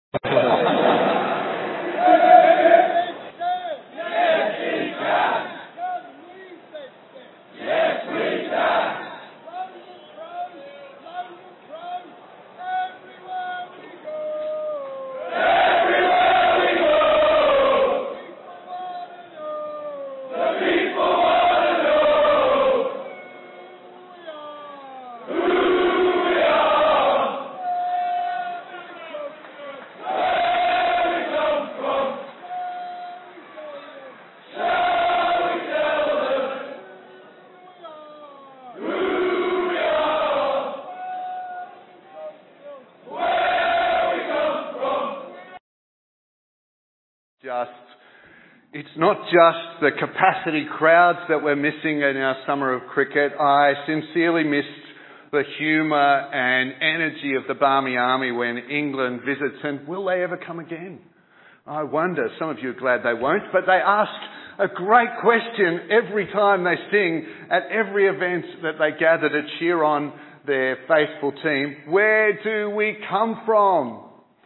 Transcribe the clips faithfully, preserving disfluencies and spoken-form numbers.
Just, it's not just the capacity crowds that we're missing in our summer of cricket. I sincerely missed the humour and energy of the Barmy Army when England visits, and will they ever come again? I wonder. Some of you are glad they won't, but they ask a great question every time they sing at every event that they gather to cheer on their faithful team. Where do we come from?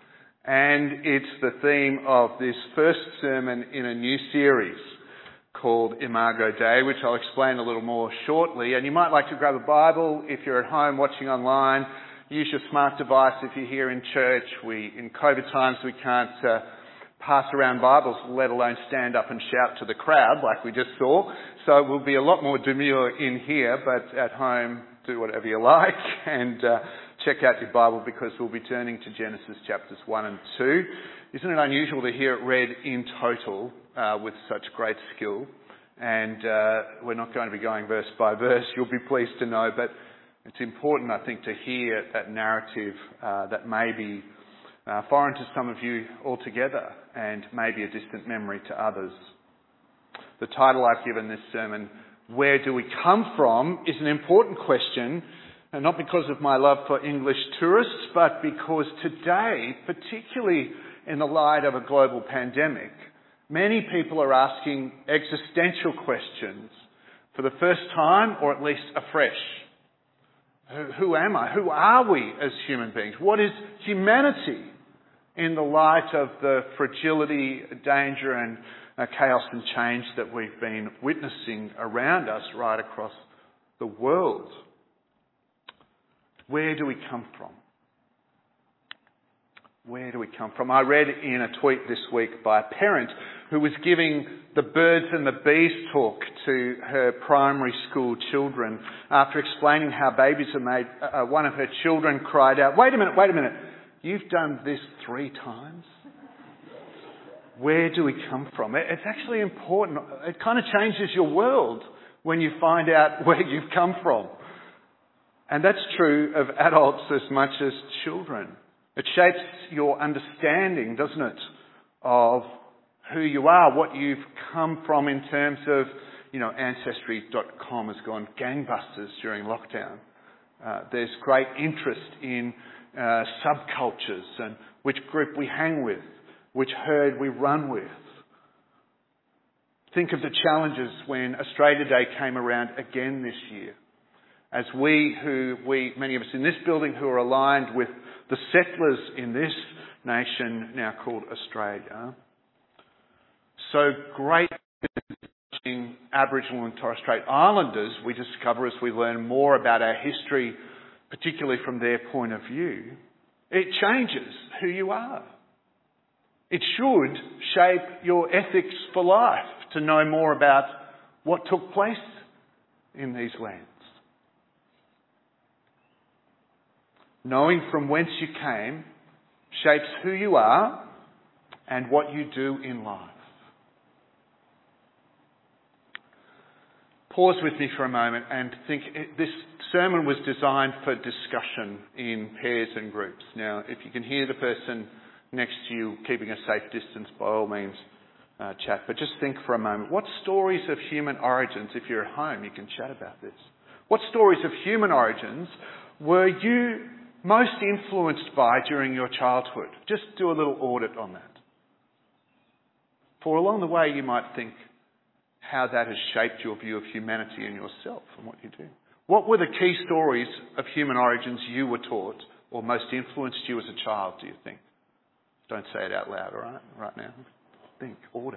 And it's the theme of this first sermon in a new series called Imago Dei, which I'll explain a little more shortly. And you might like to grab a Bible if you're at home watching online. Use your smart device if you're here in church. We, in COVID times, we can't uh, pass around Bibles, let alone stand up and shout to the crowd like we just saw. So it will be a lot more demure in here, but at home, do whatever you like. And uh, check out your Bible because we'll be turning to Genesis chapters one and two. Isn't it unusual to hear it read in total uh, with such great skill? And uh, we're not going to be going verse by verse, you'll be pleased to know, but it's important, I think, to hear that narrative uh, that may be uh, foreign to some of you altogether and maybe a distant memory to others. The title I've given this sermon, Where Do We Come From?, is an important question. And not because of my love for English tourists, but because today, particularly in the light of a global pandemic, many people are asking existential questions for the first time, or at least afresh. Who, who am I? Who are we as human beings? What is humanity in the light of the fragility, danger and uh, chaos and change that we've been witnessing around us right across the world? Where do we come from? Where do we come from? I read in a tweet this week by a parent who was giving the birds and the bees talk to her primary school children after explaining how babies are made. Uh, one of her children cried out, "Wait a minute, wait a minute, you've done this three times? Where do we come from?" It, it's actually important. It kind of changes your world when you find out where you've come from. And that's true of adults as much as children. It shapes your understanding, doesn't it, of who you are, what you've come from in terms of, you know, Ancestry dot com has gone gangbusters during lockdown. Uh, there's great interest in uh, subcultures and which group we hang with, which herd we run with. Think of the challenges when Australia Day came around again this year. As we, who we, many of us in this building who are aligned with the settlers in this nation now called Australia, so great in Aboriginal and Torres Strait Islanders, we discover as we learn more about our history, particularly from their point of view, it changes who you are. It should shape your ethics for life to know more about what took place in these lands. Knowing from whence you came shapes who you are and what you do in life. Pause with me for a moment and think. This sermon was designed for discussion in pairs and groups. Now, if you can hear the person next to you keeping a safe distance, by all means, uh, chat. But just think for a moment. What stories of human origins, if you're at home, you can chat about this. What stories of human origins were you most influenced by during your childhood? Just do a little audit on that. For along the way you might think how that has shaped your view of humanity and yourself and what you do. What were the key stories of human origins you were taught or most influenced you as a child, do you think? Don't say it out loud, all right? Right now. Think, audit.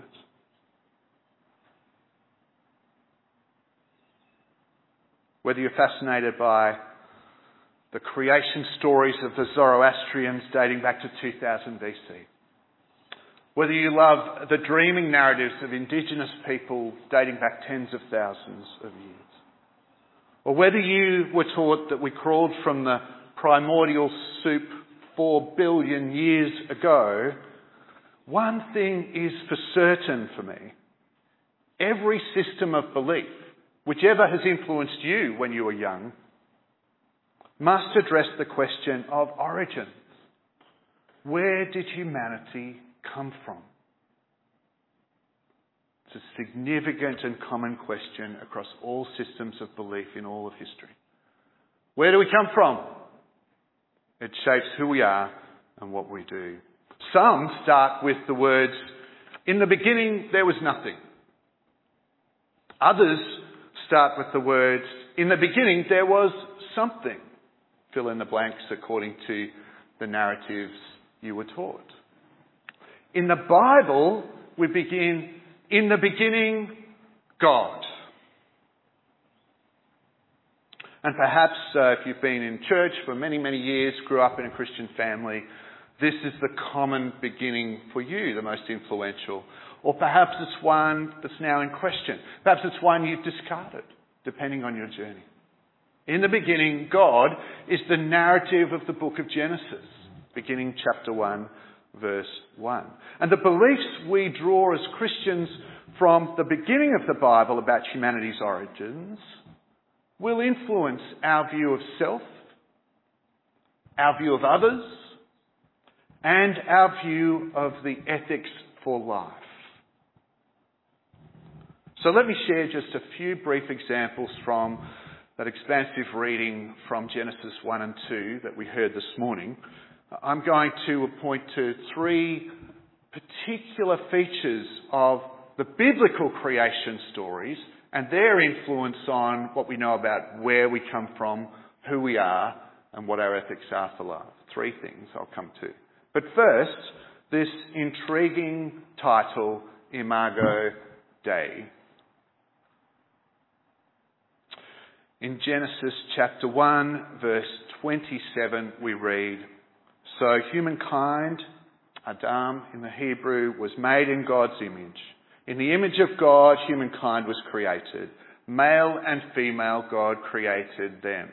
Whether you're fascinated by the creation stories of the Zoroastrians dating back to two thousand B C, whether you love the dreaming narratives of indigenous people dating back tens of thousands of years, or whether you were taught that we crawled from the primordial soup four billion years ago, one thing is for certain for me. Every system of belief, whichever has influenced you when you were young, must address the question of origins. Where did humanity come from? It's a significant and common question across all systems of belief in all of history. Where do we come from? It shapes who we are and what we do. Some start with the words, "In the beginning there was nothing." Others start with the words, "In the beginning there was something." Fill in the blanks according to the narratives you were taught. In the Bible, we begin, "In the beginning, God." And perhaps uh, if you've been in church for many, many years, grew up in a Christian family, this is the common beginning for you, the most influential. Or perhaps it's one that's now in question. Perhaps it's one you've discarded, depending on your journey. In the beginning, God is the narrative of the book of Genesis, beginning chapter one, verse one. And the beliefs we draw as Christians from the beginning of the Bible about humanity's origins will influence our view of self, our view of others, and our view of the ethics for life. So let me share just a few brief examples from that expansive reading from Genesis one and two that we heard this morning. I'm going to point to three particular features of the biblical creation stories and their influence on what we know about where we come from, who we are, and what our ethics are for life. Three things I'll come to. But first, this intriguing title, Imago Dei. In Genesis chapter one, verse twenty-seven, we read, "So humankind, Adam in the Hebrew, was made in God's image. In the image of God, humankind was created. Male and female, God created them."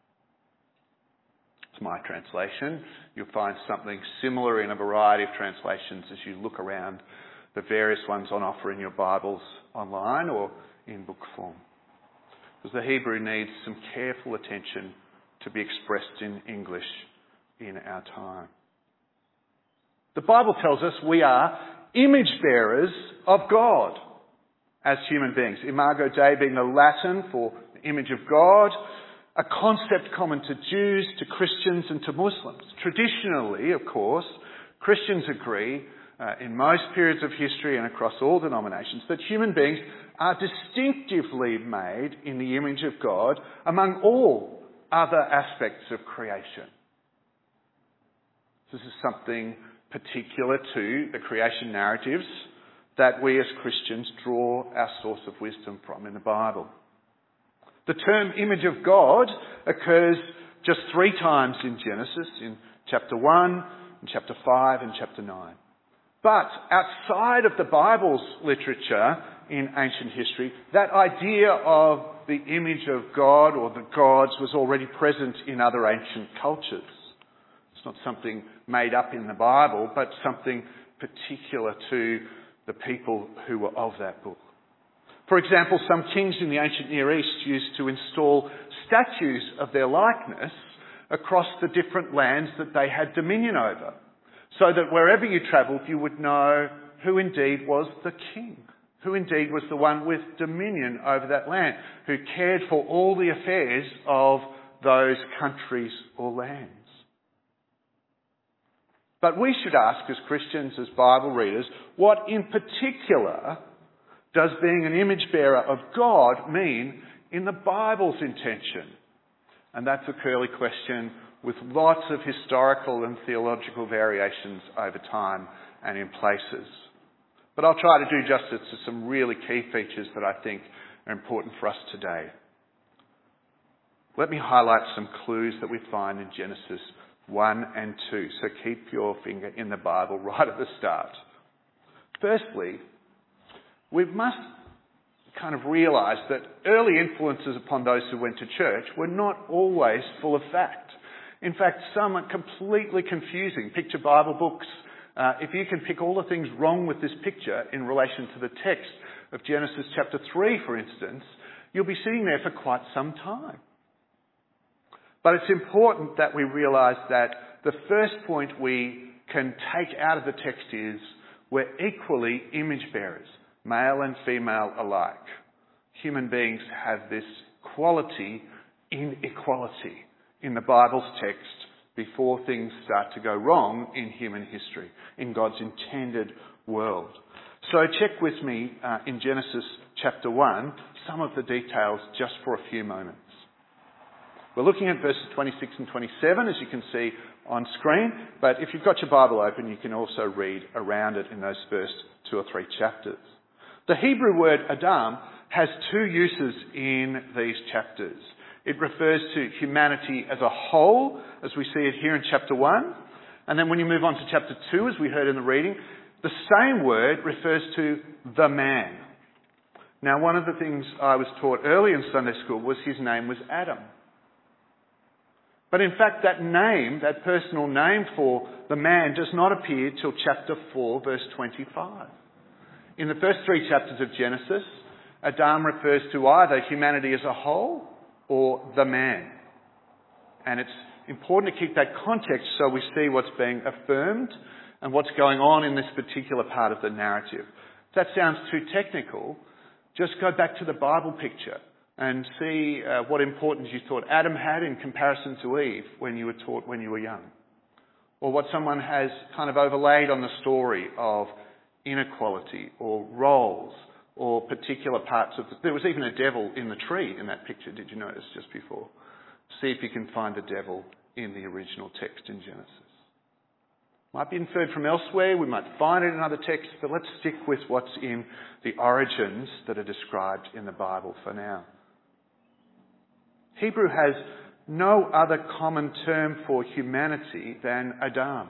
It's my translation. You'll find something similar in a variety of translations as you look around the various ones on offer in your Bibles online or in book form. Because the Hebrew needs some careful attention to be expressed in English in our time. The Bible tells us we are image bearers of God as human beings. Imago Dei being the Latin for the image of God, a concept common to Jews, to Christians and to Muslims. Traditionally, of course, Christians agree uh, in most periods of history and across all denominations that human beings are distinctively made in the image of God among all other aspects of creation. This is something particular to the creation narratives that we as Christians draw our source of wisdom from in the Bible. The term image of God occurs just three times in Genesis, in chapter one, in chapter five and chapter nine. But outside of the Bible's literature in ancient history, that idea of the image of God or the gods was already present in other ancient cultures. It's not something made up in the Bible, but something particular to the people who were of that book. For example, some kings in the ancient Near East used to install statues of their likeness across the different lands that they had dominion over, so that wherever you travelled, you would know who indeed was the king, who indeed was the one with dominion over that land, who cared for all the affairs of those countries or lands. But we should ask as Christians, as Bible readers, what in particular does being an image bearer of God mean in the Bible's intention? And that's a curly question with lots of historical and theological variations over time and in places. But I'll try to do justice to some really key features that I think are important for us today. Let me highlight some clues that we find in Genesis one and two. So keep your finger in the Bible right at the start. Firstly, we must kind of realise that early influences upon those who went to church were not always full of fact. In fact, some are completely confusing. Picture Bible books. Uh, if you can pick all the things wrong with this picture in relation to the text of Genesis chapter three, for instance, you'll be sitting there for quite some time. But it's important that we realise that the first point we can take out of the text is we're equally image bearers, male and female alike. Human beings have this quality in equality in the Bible's text before things start to go wrong in human history, in God's intended world. So check with me uh, in Genesis chapter one some of the details just for a few moments. We're looking at verses twenty-six and twenty-seven, as you can see on screen, but if you've got your Bible open, you can also read around it in those first two or three chapters. The Hebrew word Adam has two uses in these chapters. It refers to humanity as a whole, as we see it here in chapter one, and then when you move on to chapter two, as we heard in the reading, the same word refers to the man. Now, one of the things I was taught early in Sunday school was his name was Adam. But in fact, that name, that personal name for the man, does not appear till chapter four, verse twenty-five. In the first three chapters of Genesis, Adam refers to either humanity as a whole or the man. And it's important to keep that context so we see what's being affirmed and what's going on in this particular part of the narrative. If that sounds too technical, just go back to the Bible picture and see uh, what importance you thought Adam had in comparison to Eve when you were taught when you were young. Or what someone has kind of overlaid on the story of inequality or roles or particular parts of... The, there was even a devil in the tree in that picture, did you notice, just before? See if you can find the devil in the original text in Genesis. Might be inferred from elsewhere, we might find it in other texts, but let's stick with what's in the origins that are described in the Bible for now. Hebrew has no other common term for humanity than Adam.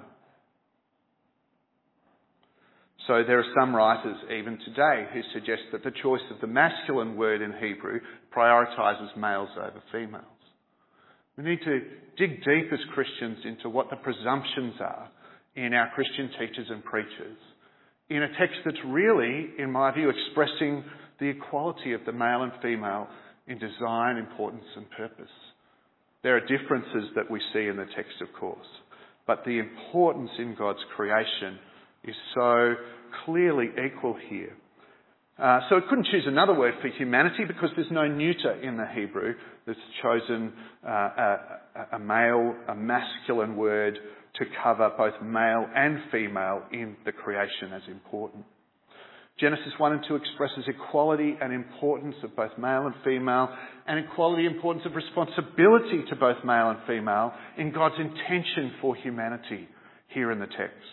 So there are some writers even today who suggest that the choice of the masculine word in Hebrew prioritises males over females. We need to dig deep as Christians into what the presumptions are in our Christian teachers and preachers, in a text that's really, in my view, expressing the equality of the male and female in design, importance and purpose. There are differences that we see in the text, of course, but the importance in God's creation is so clearly equal here. Uh, so it couldn't choose another word for humanity because there's no neuter in the Hebrew that's chosen uh, a, a male, a masculine word to cover both male and female in the creation as important. Genesis one and two expresses equality and importance of both male and female, and equality and importance of responsibility to both male and female in God's intention for humanity here in the text.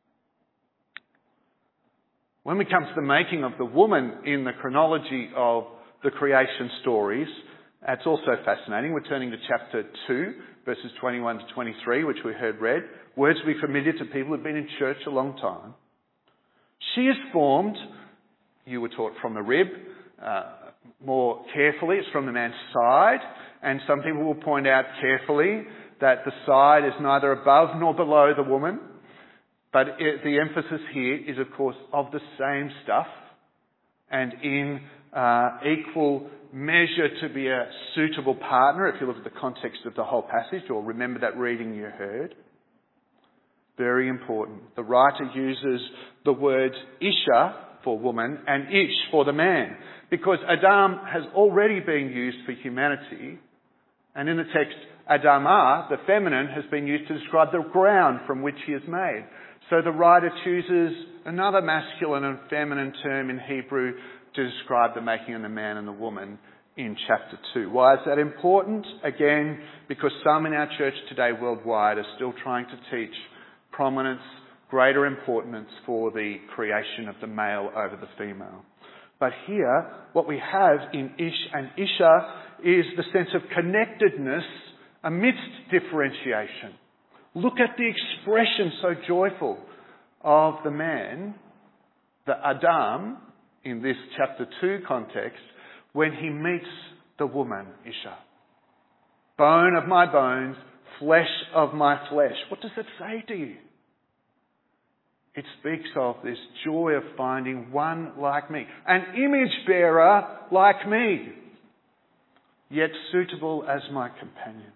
When we come to the making of the woman in the chronology of the creation stories, that's also fascinating. We're turning to chapter two, verses twenty-one to twenty-three, which we heard read. Words will be familiar to people who've been in church a long time. She is formed, you were taught, from the rib. Uh, more carefully, it's from the man's side. And some people will point out carefully that the side is neither above nor below the woman. But it, the emphasis here is, of course, of the same stuff and in uh, equal measure to be a suitable partner, if you look at the context of the whole passage, or remember that reading you heard. Very important. The writer uses the words Isha for woman and Ish for the man, because Adam has already been used for humanity, and in the text, Adamah, the feminine, has been used to describe the ground from which he is made. So the writer chooses another masculine and feminine term in Hebrew to describe the making of the man and the woman in chapter two. Why is that important? Again, because some in our church today worldwide are still trying to teach prominence, greater importance for the creation of the male over the female. But here, what we have in Ish and Isha is the sense of connectedness amidst differentiation. Look at the expression so joyful of the man, the Adam, in this chapter two context, when he meets the woman, Isha. Bone of my bones, flesh of my flesh. What does it say to you? It speaks of this joy of finding one like me, an image bearer like me, yet suitable as my companion.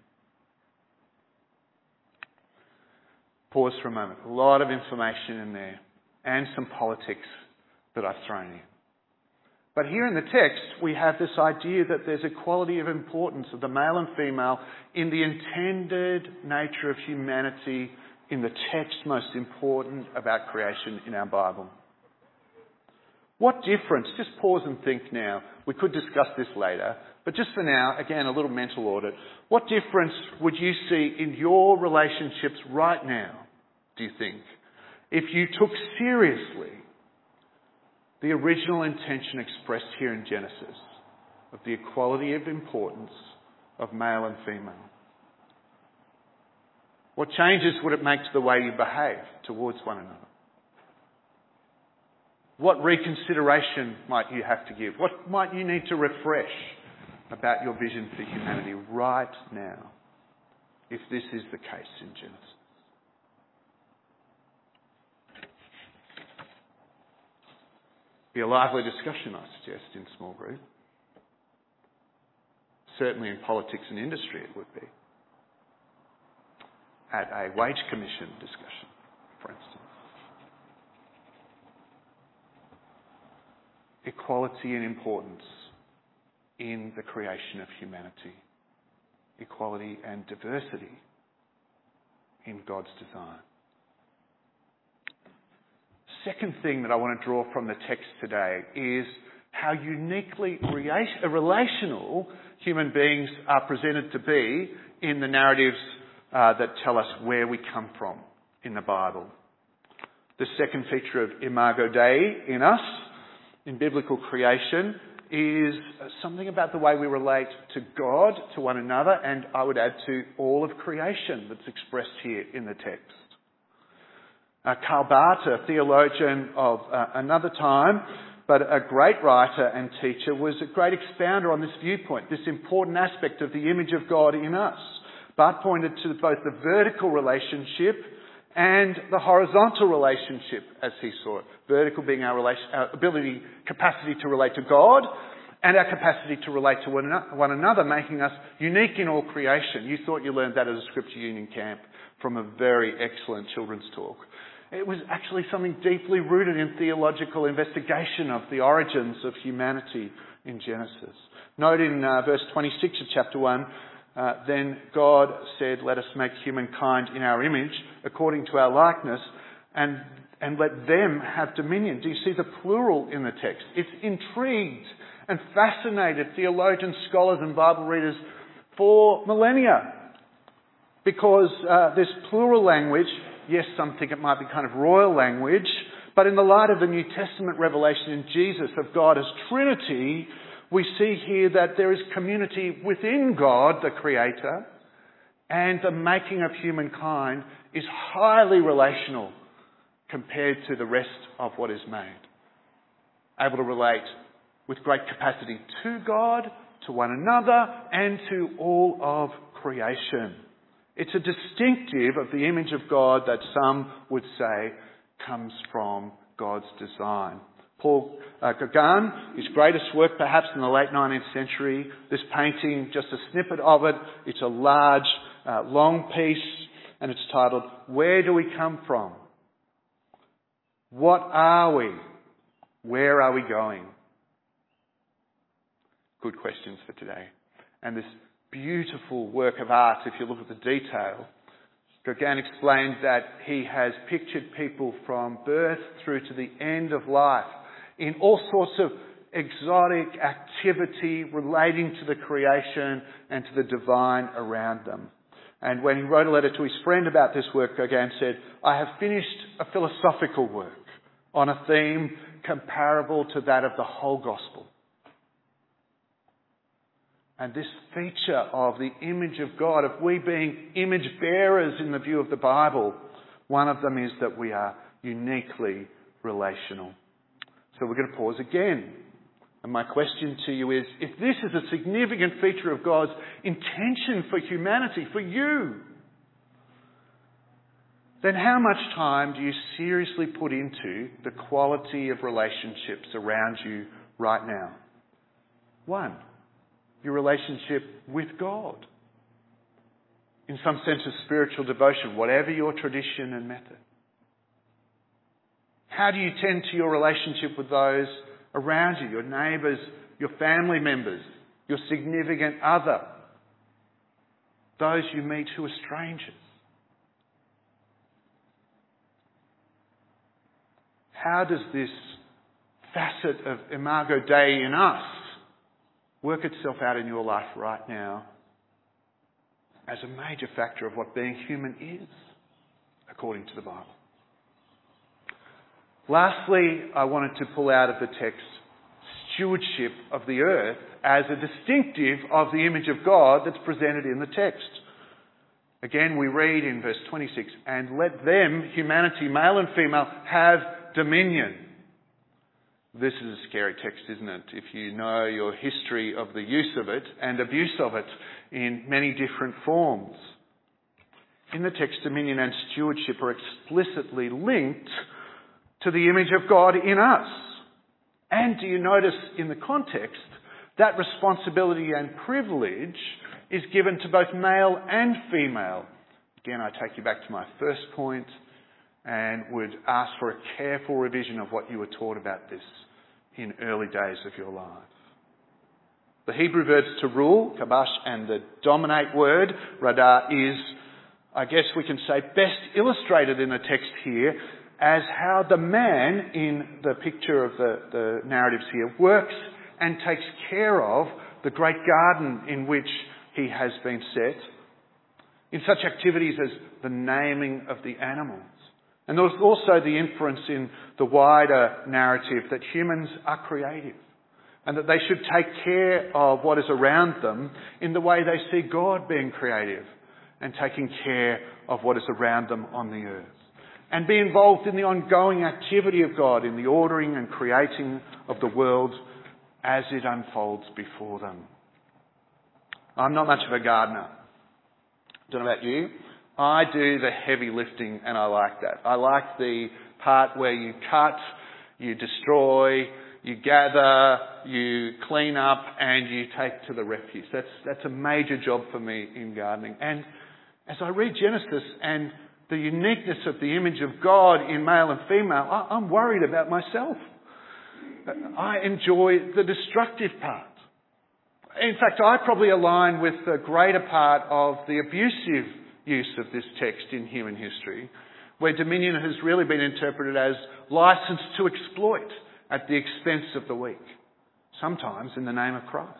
Pause for a moment. A lot of information in there and some politics that I've thrown in. But here in the text, we have this idea that there's equality of importance of the male and female in the intended nature of humanity in the text most important about creation in our Bible. What difference, just pause and think now, we could discuss this later, but just for now, again, a little mental audit. What difference would you see in your relationships right now, do you think, if you took seriously the original intention expressed here in Genesis of the equality of importance of male and female? What changes would it make to the way you behave towards one another? What reconsideration might you have to give? What might you need to refresh about your vision for humanity right now, if this is the case in Genesis? Be a lively discussion, I suggest, in small group. Certainly in politics and industry it would be. At a wage commission discussion, for instance. Equality and importance in the creation of humanity. Equality and diversity in God's design. Second thing that I want to draw from the text today is how uniquely relational human beings are presented to be in the narratives uh, that tell us where we come from in the Bible. The second feature of Imago Dei in us, in biblical creation, is something about the way we relate to God, to one another, and I would add to all of creation that's expressed here in the text. Uh, Karl Barth, a theologian of uh, another time, but a great writer and teacher, was a great expounder on this viewpoint, this important aspect of the image of God in us. Barth pointed to both the vertical relationship and the horizontal relationship as he saw it. Vertical being our, relation, our ability, capacity to relate to God, and our capacity to relate to one another, making us unique in all creation. You thought you learned that at a Scripture Union camp from a very excellent children's talk. It was actually something deeply rooted in theological investigation of the origins of humanity in Genesis. Note in uh, verse twenty-six of chapter one, uh, then God said, let us make humankind in our image, according to our likeness, and, and let them have dominion. Do you see the plural in the text? It's intrigued and fascinated theologians, scholars and Bible readers for millennia. Because uh, this plural language, yes, some think it might be kind of royal language, but in the light of the New Testament revelation in Jesus of God as Trinity, we see here that there is community within God, the Creator, and the making of humankind is highly relational compared to the rest of what is made. Able to relate with great capacity to God, to one another, and to all of creation. It's a distinctive of the image of God that some would say comes from God's design. Paul uh, Gauguin, his greatest work perhaps in the late nineteenth century, this painting, just a snippet of it, it's a large, uh, long piece, and it's titled, Where Do We Come From? What are we? Where are we going? Good questions for today. And this beautiful work of art, if you look at the detail, Gauguin explains that he has pictured people from birth through to the end of life in all sorts of exotic activity relating to the creation and to the divine around them. And when he wrote a letter to his friend about this work, Gauguin said, "I have finished a philosophical work on a theme comparable to that of the whole gospel." And this feature of the image of God, of we being image bearers in the view of the Bible, one of them is that we are uniquely relational. So we're going to pause again. And my question to you is, if this is a significant feature of God's intention for humanity, for you, then how much time do you seriously put into the quality of relationships around you right now? One, your relationship with God. In some sense of spiritual devotion, whatever your tradition and method. How do you tend to your relationship with those around you, your neighbours, your family members, your significant other, those you meet who are strangers? How does this facet of Imago Dei in us work itself out in your life right now as a major factor of what being human is, according to the Bible? Lastly, I wanted to pull out of the text stewardship of the earth as a distinctive of the image of God that's presented in the text. Again, we read in verse twenty-six, "And let them," humanity, male and female, "have dominion." This is a scary text, isn't it? If you know your history of the use of it and abuse of it in many different forms. In the text, dominion and stewardship are explicitly linked to the image of God in us. And do you notice in the context that responsibility and privilege is given to both male and female? Again, I take you back to my first point and would ask for a careful revision of what you were taught about this in early days of your life. The Hebrew verbs to rule, kabash, and the dominate word, radah, is, I guess we can say, best illustrated in the text here as how the man in the picture of the, the narratives here works and takes care of the great garden in which he has been set, in such activities as the naming of the animals. And there's also the inference in the wider narrative that humans are creative and that they should take care of what is around them in the way they see God being creative and taking care of what is around them on the earth. And be involved in the ongoing activity of God in the ordering and creating of the world as it unfolds before them. I'm not much of a gardener. Don't know about you. I do the heavy lifting and I like that. I like the part where you cut, you destroy, you gather, you clean up and you take to the refuse. That's, that's a major job for me in gardening. And as I read Genesis and the uniqueness of the image of God in male and female, I'm worried about myself. I enjoy the destructive part. In fact, I probably align with the greater part of the abusive use of this text in human history, where dominion has really been interpreted as license to exploit at the expense of the weak, sometimes in the name of Christ.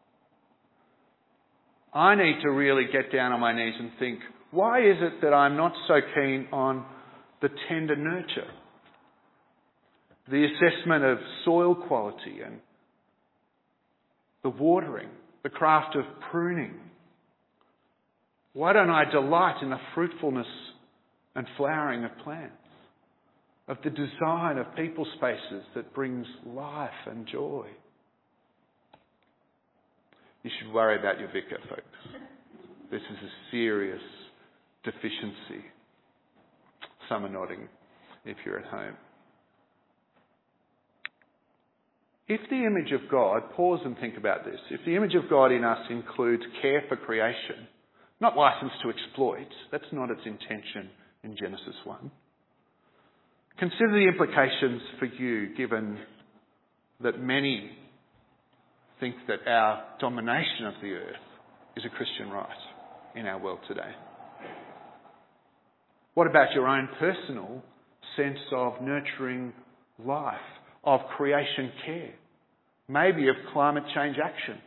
I need to really get down on my knees and think, why is it that I'm not so keen on the tender nurture, the assessment of soil quality and the watering, the craft of pruning? Why don't I delight in the fruitfulness and flowering of plants, of the design of people spaces that brings life and joy? You should worry about your vicar, folks. This is a serious deficiency. Some are nodding if you're at home. If the image of God, pause and think about this, if the image of God in us includes care for creation, not license to exploit, that's not its intention in Genesis one. Consider the implications for you, given that many think that our domination of the earth is a Christian right in our world today. What about your own personal sense of nurturing life, of creation care? maybe of climate change action.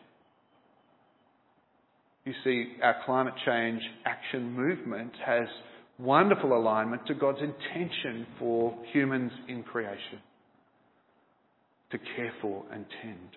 You see, our climate change action movement has wonderful alignment to God's intention for humans in creation, to care for and tend.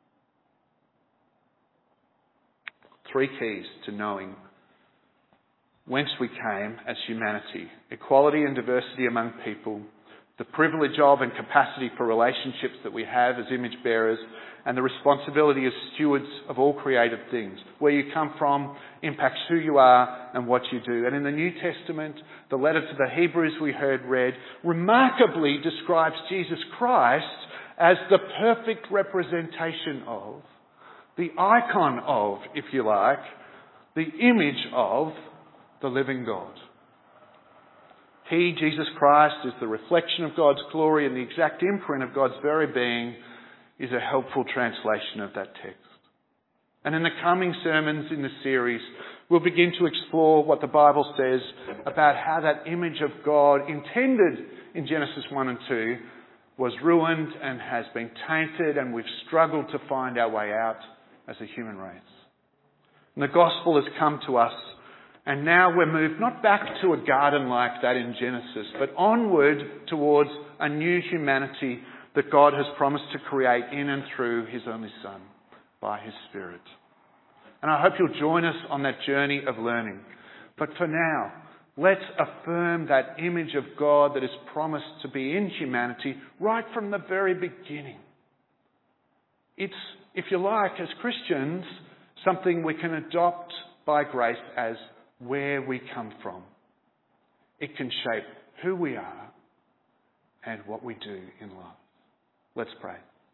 Three keys to knowing whence we came as humanity: equality and diversity among people, the privilege of and capacity for relationships that we have as image bearers, and the responsibility as stewards of all created things. Where you come from impacts who you are and what you do. And in the New Testament, the letter to the Hebrews we heard read remarkably describes Jesus Christ as the perfect representation of, the icon of, if you like, the image of the living God. He, Jesus Christ, is the reflection of God's glory and the exact imprint of God's very being, is a helpful translation of that text. And in the coming sermons in the series, we'll begin to explore what the Bible says about how that image of God intended in Genesis one and two was ruined and has been tainted, and we've struggled to find our way out as a human race. And the gospel has come to us, and now we're moved not back to a garden like that in Genesis, but onward towards a new humanity that God has promised to create in and through His only Son, by His Spirit. And I hope you'll join us on that journey of learning. But for now, let's affirm that image of God that is promised to be in humanity right from the very beginning. It's, if you like, as Christians, something we can adopt by grace as where we come from. It can shape who we are and what we do in life. Let's pray.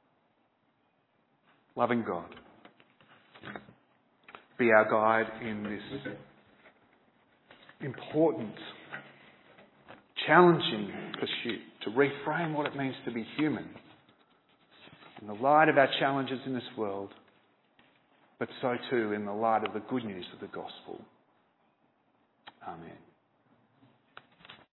Loving God, be our guide in this important, challenging pursuit to reframe what it means to be human in the light of our challenges in this world, but so too in the light of the good news of the gospel. Amen.